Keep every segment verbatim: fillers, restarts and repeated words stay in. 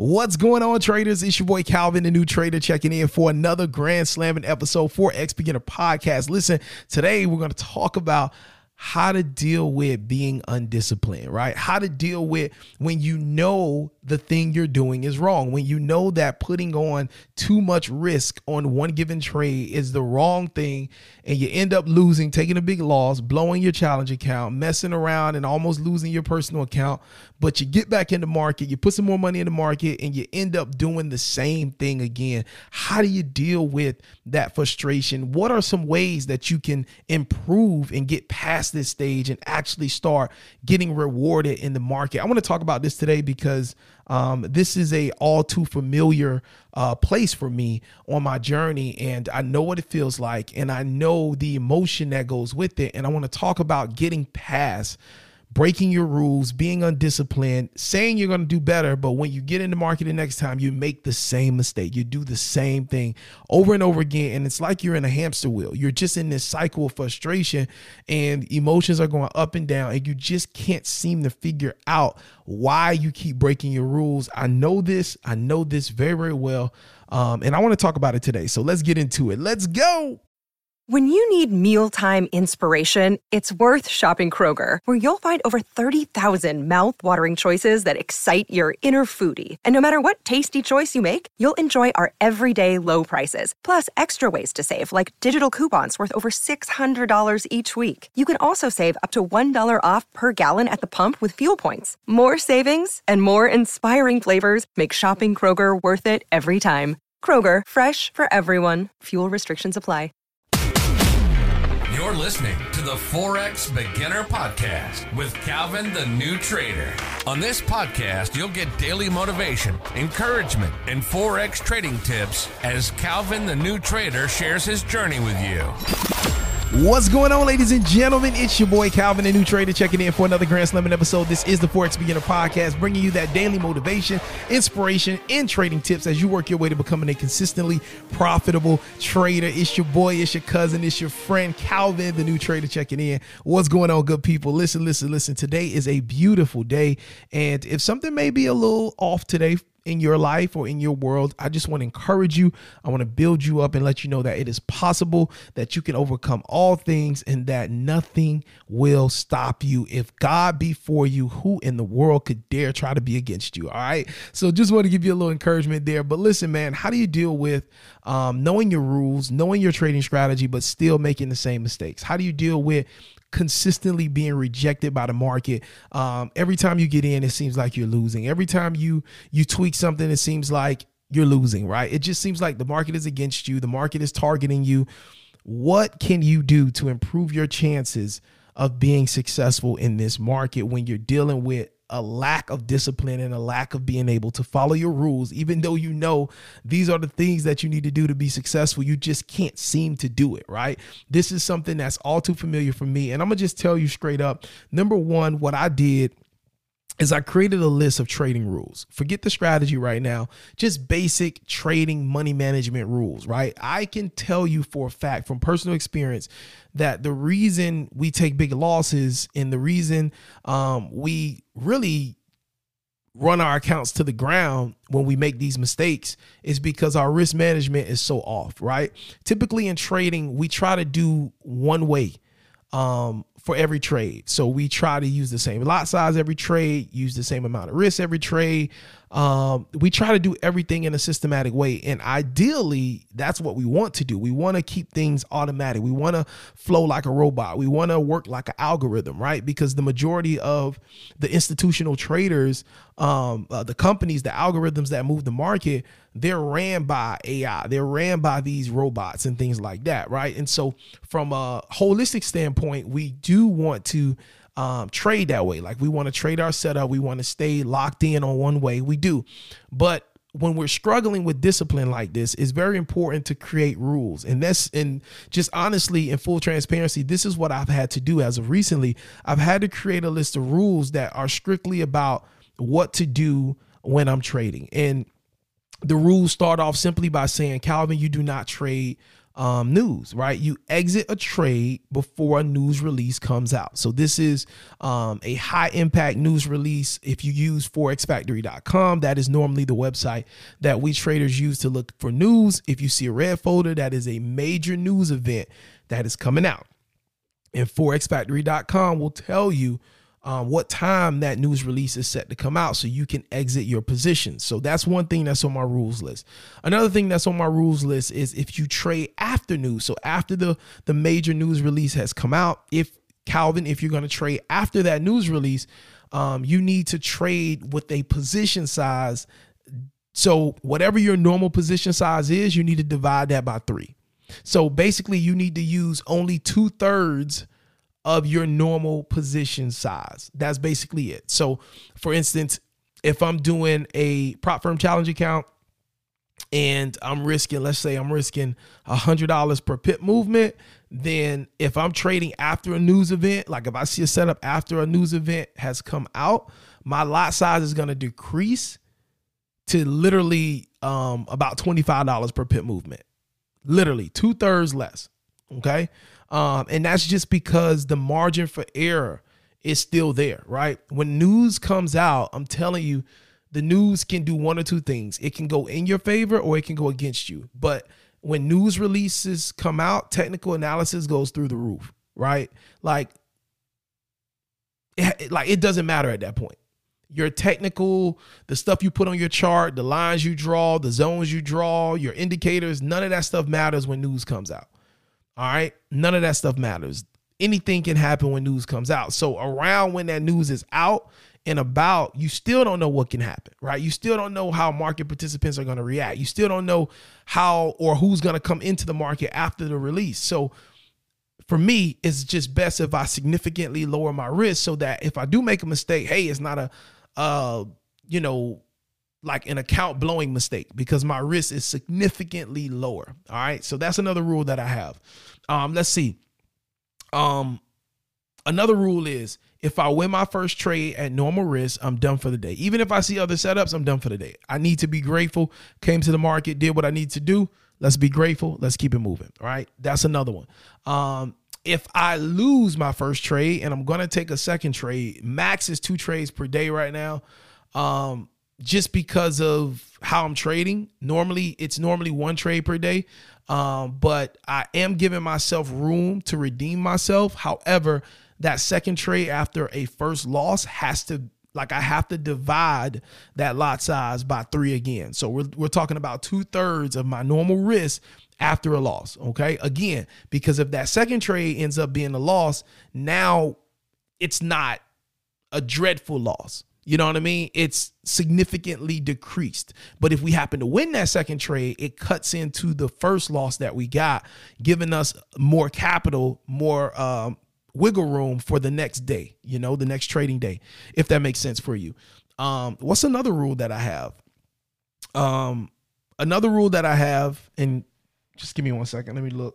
What's going on, traders? It's your boy Calvin, the new trader, checking in for another grand slamming episode for Forex Beginner Podcast. Listen, today we're going to talk about how to deal with being undisciplined, right? How to deal with when you know the thing you're doing is wrong, when you know that putting on too much risk on one given trade is the wrong thing, and you end up losing, taking a big loss, blowing your challenge account, messing around and almost losing your personal account. But you get back in the market, you put some more money in the market, and you end up doing the same thing again. How do you deal with that frustration? What are some ways that you can improve and get past this stage and actually start getting rewarded in the market? I want to talk about this today because um, this is a all too familiar uh, place for me on my journey, and I know what it feels like, and I know the emotion that goes with it. And I want to talk about getting past breaking your rules, being undisciplined, saying you're going to do better, but when you get in the market the next time, you make the same mistake. You do the same thing over and over again, and it's like you're in a hamster wheel. You're just in this cycle of frustration, and emotions are going up and down, and you just can't seem to figure out why you keep breaking your rules. I know this. I know this very, very well, um, and I want to talk about it today. So let's get into it. Let's go. When you need mealtime inspiration, it's worth shopping Kroger, where you'll find over thirty thousand mouth-watering choices that excite your inner foodie. And no matter what tasty choice you make, you'll enjoy our everyday low prices, plus extra ways to save, like digital coupons worth over six hundred dollars each week. You can also save up to one dollar off per gallon at the pump with fuel points. More savings and more inspiring flavors make shopping Kroger worth it every time. Kroger, fresh for everyone. Fuel restrictions apply. You're listening to the Forex Beginner Podcast with Calvin, the new trader. On this podcast, you'll get daily motivation, encouragement, and Forex trading tips as Calvin, the new trader, shares his journey with you. What's going on, ladies and gentlemen? It's your boy Calvin, the new trader, checking in for another grand slamming episode. This is the Forex Beginner Podcast, bringing you that daily motivation, inspiration, and trading tips as you work your way to becoming a consistently profitable trader. It's your boy, it's your cousin, it's your friend Calvin, the new trader, checking in. What's going on, good people? Listen, listen, listen. Today is a beautiful day, and if something may be a little off today in your life or in your world, I just want to encourage you. I want to build you up and let you know that it is possible, that you can overcome all things, and that nothing will stop you. If God be for you, who in the world could dare try to be against you? All right. So just want to give you a little encouragement there. But listen, man, how do you deal with um, knowing your rules, knowing your trading strategy, but still making the same mistakes? How do you deal with consistently being rejected by the market? Um, every time you get in, it seems like you're losing. Every time you you tweak something, it seems like you're losing, right? It just seems like the market is against you. The market is targeting you. What can you do to improve your chances of being successful in this market when you're dealing with a lack of discipline and a lack of being able to follow your rules? Even though you know these are the things that you need to do to be successful, you just can't seem to do it, right? This is something that's all too familiar for me. And I'm gonna just tell you straight up, number one, what I did is I created a list of trading rules. Forget the strategy right now, just basic trading money management rules, right? I can tell you for a fact from personal experience that the reason we take big losses and the reason um, we really run our accounts to the ground when we make these mistakes is because our risk management is so off, right? Typically in trading, we try to do one way um, for every trade. So we try to use the same lot size every trade, use the same amount of risk every trade. Um, we try to do everything in a systematic way. And ideally, that's what we want to do. We want to keep things automatic. We want to flow like a robot. We want to work like an algorithm, right? Because the majority of the institutional traders, um, uh, the companies, the algorithms that move the market, they're ran by A I. They're ran by these robots and things like that, right? And so from a holistic standpoint, we do want to Um, trade that way. Like we want to trade our setup. We want to stay locked in on one way. We do. But when we're struggling with discipline like this, it's very important to create rules. And that's, and just honestly, in full transparency, this is what I've had to do as of recently. I've had to create a list of rules that are strictly about what to do when I'm trading. And the rules start off simply by saying, Calvin, you do not trade um, news, right? You exit a trade before a news release comes out. So this is um, a high impact news release. If you use forex factory dot com, that is normally the website that we traders use to look for news. If you see a red folder, that is a major news event that is coming out. And forex factory dot com will tell you Um, what time that news release is set to come out so you can exit your position. So that's one thing that's on my rules list. Another thing that's on my rules list is if you trade after news. So after the, the major news release has come out, if Calvin, if you're going to trade after that news release, um, you need to trade with a position size. So whatever your normal position size is, you need to divide that by three. So basically you need to use only two thirds of your normal position size. That's basically it. So for instance, if I'm doing a prop firm challenge account and I'm risking, let's say I'm risking a hundred dollars per pip movement, then if I'm trading after a news event, like if I see a setup after a news event has come out, my lot size is going to decrease to literally um, about twenty-five dollars per pip movement, literally two thirds less. Okay. Um, and that's just because the margin for error is still there, right? When news comes out, I'm telling you, the news can do one or two things. It can go in your favor or it can go against you. But when news releases come out, technical analysis goes through the roof, right? Like, it, like it doesn't matter at that point. Your technical, the stuff you put on your chart, the lines you draw, the zones you draw, your indicators, none of that stuff matters when news comes out. All right. None of that stuff matters. Anything can happen when news comes out. So around when that news is out and about, you still don't know what can happen, right? You still don't know how market participants are going to react. You still don't know how or who's going to come into the market after the release. So for me, it's just best if I significantly lower my risk so that if I do make a mistake, hey, it's not a, uh, you know, like an account blowing mistake because my risk is significantly lower. All right. So that's another rule that I have. Um, let's see. Um, another rule is if I win my first trade at normal risk, I'm done for the day. Even if I see other setups, I'm done for the day. I need to be grateful. Came to the market, did what I need to do. Let's be grateful. Let's keep it moving. All right. That's another one. Um, if I lose my first trade and I'm going to take a second trade, max is two trades per day right now. Um, just because of how I'm trading. Normally, it's normally one trade per day, um, but I am giving myself room to redeem myself. However, that second trade after a first loss has to, like I have to divide that lot size by three again. So we're, we're talking about two thirds of my normal risk after a loss. Okay. Again, because if that second trade ends up being a loss, now it's not a dreadful loss. You know what I mean? It's significantly decreased. But if we happen to win that second trade, it cuts into the first loss that we got, giving us more capital, more um, wiggle room for the next day, you know, the next trading day, if that makes sense for you. Um, what's another rule that I have? Um, another rule that I have, and just give me one second. Let me look.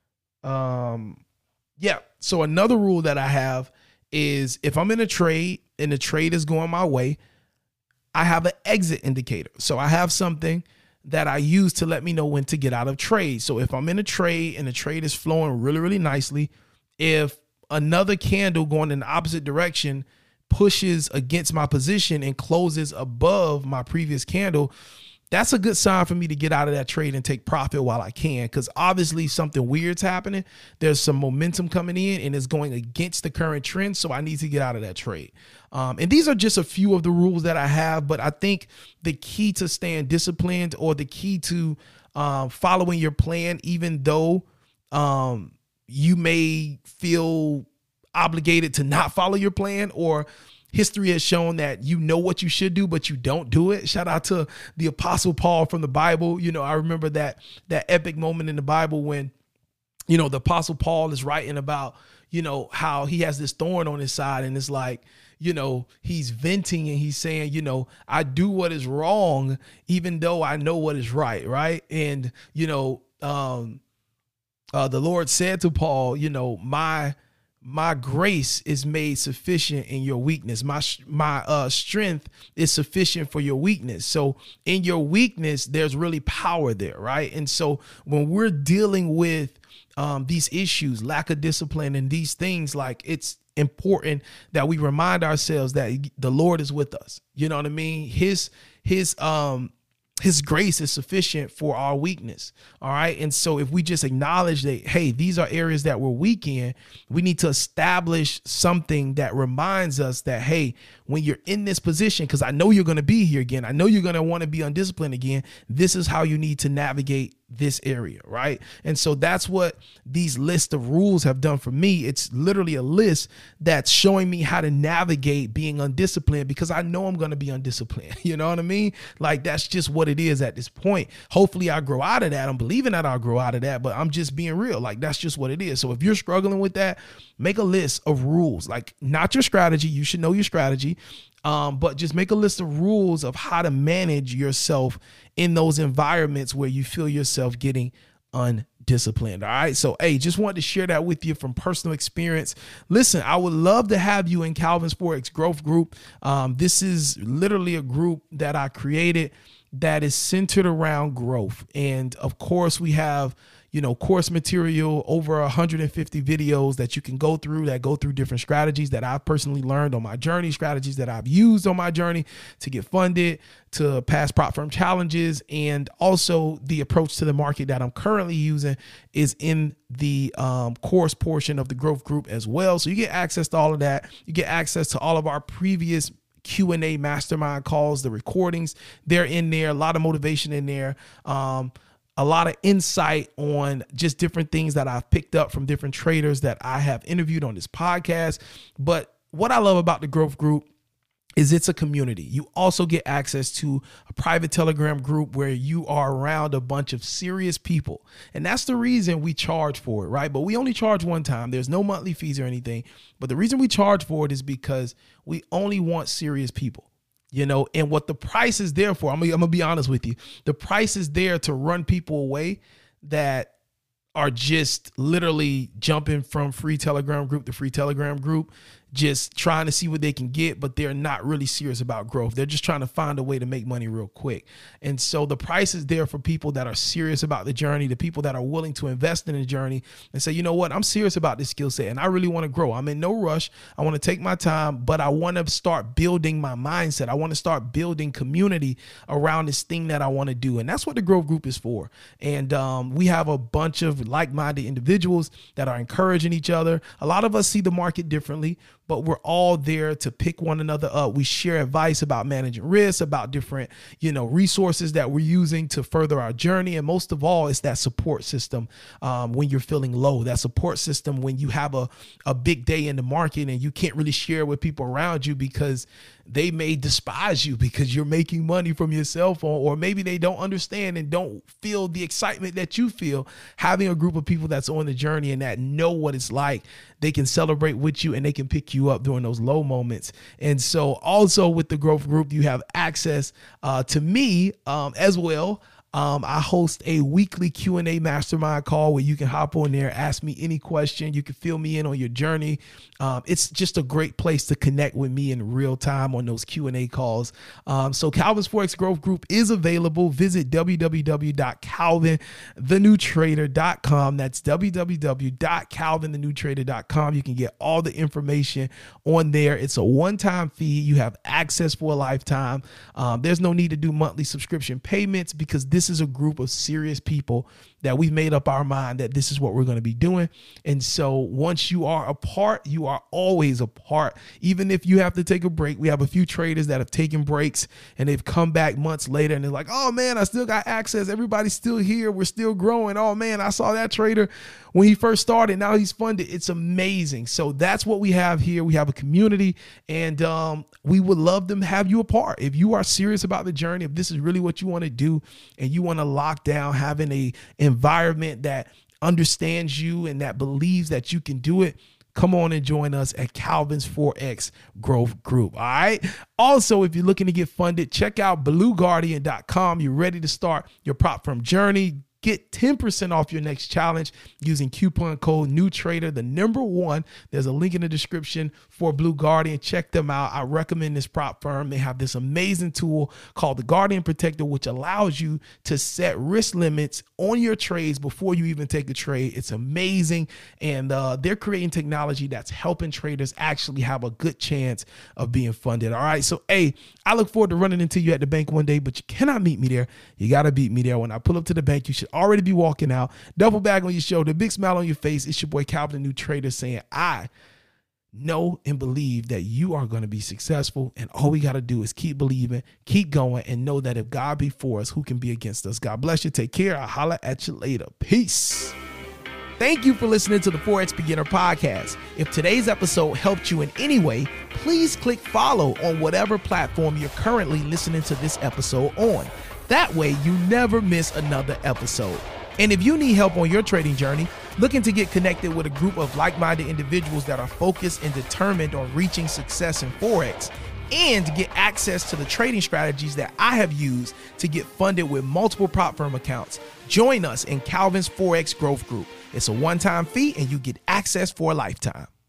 Um, yeah. So another rule that I have is if I'm in a trade and the trade is going my way, I have an exit indicator. So I have something that I use to let me know when to get out of trade. So if I'm in a trade and the trade is flowing really, really nicely, if another candle going in the opposite direction pushes against my position and closes above my previous candle, that's a good sign for me to get out of that trade and take profit while I can, because obviously something weird's happening. There's some momentum coming in and it's going against the current trend. So I need to get out of that trade. Um, and these are just a few of the rules that I have. But I think the key to staying disciplined, or the key to um, following your plan, even though um, you may feel obligated to not follow your plan, or history has shown that you know what you should do, but you don't do it. Shout out to the Apostle Paul from the Bible. You know, I remember that that epic moment in the Bible when, you know, the Apostle Paul is writing about, you know, how he has this thorn on his side, and it's like, you know, he's venting and he's saying, you know, I do what is wrong, even though I know what is right. Right. And, you know, um, uh, the Lord said to Paul, you know, my my grace is made sufficient in your weakness. My my uh, strength is sufficient for your weakness. So in your weakness, there's really power there, right? And so when we're dealing with um, these issues, lack of discipline and these things, like it's important that we remind ourselves that the Lord is with us. You know what I mean? His his um His grace is sufficient for our weakness. All right. And so if we just acknowledge that, hey, these are areas that we're weak in, we need to establish something that reminds us that, hey, when you're in this position, because I know you're going to be here again, I know you're going to want to be undisciplined again, this is how you need to navigate this area. Right. And so that's what these lists of rules have done for me. It's literally a list that's showing me how to navigate being undisciplined, because I know I'm going to be undisciplined. You know what I mean? Like, that's just what it is at this point. Hopefully I grow out of that. I'm believing that I'll grow out of that, but I'm just being real. Like, that's just what it is. So if you're struggling with that, make a list of rules, like not your strategy. You should know your strategy. Um, but just make a list of rules of how to manage yourself in those environments where you feel yourself getting undisciplined. All right. So, hey, just wanted to share that with you from personal experience. Listen, I would love to have you in Calvin's four X Growth Group. Um, this is literally a group that I created that is centered around growth. And of course, we have, you know, course material, over one hundred fifty videos that you can go through that go through different strategies that I've personally learned on my journey, strategies that I've used on my journey to get funded, to pass prop firm challenges. And also the approach to the market that I'm currently using is in the um, course portion of the growth group as well. So you get access to all of that. You get access to all of our previous Q and A mastermind calls, the recordings, they're in there, a lot of motivation in there. Um, a lot of insight on just different things that I've picked up from different traders that I have interviewed on this podcast. But what I love about the growth group is it's a community. You also get access to a private Telegram group where you are around a bunch of serious people. And that's the reason we charge for it, right? But we only charge one time. There's no monthly fees or anything. But the reason we charge for it is because we only want serious people. You know, and what the price is there for, I'm gonna, I'm gonna be honest with you. The price is there to run people away that are just literally jumping from free Telegram group to free Telegram group, just trying to see what they can get, but they're not really serious about growth. They're just trying to find a way to make money real quick. And so the price is there for people that are serious about the journey, the people that are willing to invest in the journey and say, you know what, I'm serious about this skill set and I really want to grow. I'm in no rush. I want to take my time, but I want to start building my mindset. I want to start building community around this thing that I want to do. And that's what the growth group is for. And um, we have a bunch of like-minded individuals that are encouraging each other. A lot of us see the market differently, but we're all there to pick one another up. We share advice about managing risks, about different, you know, resources that we're using to further our journey. And most of all, it's that support system um, when you're feeling low, that support system when you have a, a big day in the market and you can't really share with people around you because they may despise you because you're making money from your cell phone, or maybe they don't understand and don't feel the excitement that you feel. Having a group of people that's on the journey and that know what it's like, they can celebrate with you and they can pick you up during those low moments. And so also with the growth group, you have access uh, to me um, as well. Um, I host a weekly Q and A mastermind call where you can hop on there, ask me any question. You can fill me in on your journey. Um, it's just a great place to connect with me in real time on those Q and A calls. Um, so Calvin's four X Growth Group is available. Visit w w w dot calvin the new trader dot com. That's w w w dot calvin the new trader dot com. You can get all the information on there. It's a one-time fee. You have access for a lifetime. Um, there's no need to do monthly subscription payments because this This is a group of serious people that we've made up our mind that this is what we're going to be doing. And so once you are a part, you are always a part. Even if you have to take a break, we have a few traders that have taken breaks and they've come back months later and they're like, oh man, I still got access. Everybody's still here. We're still growing. Oh man, I saw that trader when he first started. Now he's funded. It's amazing. So that's what we have here. We have a community and um, we would love to have you a part. If you are serious about the journey, if this is really what you want to do and you want to lock down having a environment that understands you and that believes that you can do it, come on and join us at Calvin's four X Growth Group. All right. Also, if you're looking to get funded, check out blue guardian dot com. You're ready to start your prop firm journey. Get ten percent off your next challenge using coupon code NEWTRADER, the number one. There's a link in the description for Blue Guardian. Check them out. I recommend this prop firm. They have this amazing tool called the Guardian Protector, which allows you to set risk limits on your trades before you even take a trade. It's amazing. And uh, they're creating technology that's helping traders actually have a good chance of being funded. All right. So, hey, I look forward to running into you at the bank one day, but you cannot meet me there. You got to beat me there. When I pull up to the bank, you should already be walking out, duffel bag on your shoulder, big smile on your face. It's your boy Calvin, the New Trader, saying, I know and believe that you are going to be successful. And all we got to do is keep believing, keep going, and know that if God be for us, who can be against us? God bless you. Take care. I'll holler at you later. Peace. Thank you for listening to the Forex Beginner Podcast. If today's episode helped you in any way, please click follow on whatever platform you're currently listening to this episode on. That way, you never miss another episode. And if you need help on your trading journey, looking to get connected with a group of like-minded individuals that are focused and determined on reaching success in Forex, and to get access to the trading strategies that I have used to get funded with multiple prop firm accounts, join us in Calvin's Forex Growth Group. It's a one-time fee and you get access for a lifetime.